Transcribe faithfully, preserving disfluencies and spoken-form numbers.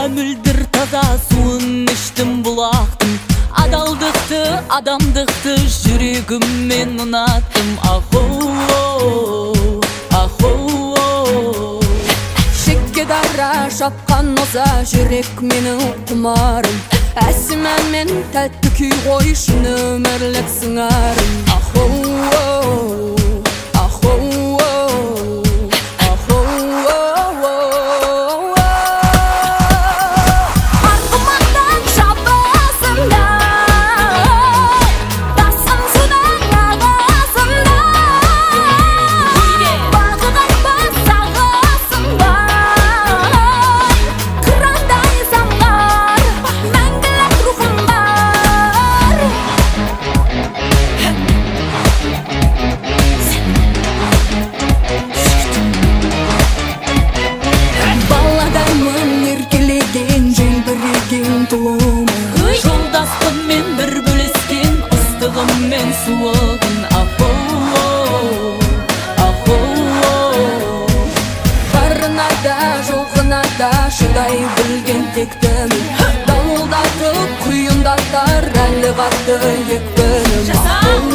мөлдір таза суын іштім бұлақтың. Адалдықты, адамдықты жүрегіммен ұнаттым. Ахоу, ахоу. Шекке дара шапқан оза жүрек менің құмарым. Әсімән мен тәтті күй қойшын өмірлік сыңарым. Ахоу, ахоу. Жолдаспын мен бір бөлескен ыстығым мен суығын. Ахоу, ахоу. Барына да жоғына да шыдай білген тектімін. Дауылдатып құйындатар әлі қатты екпінім.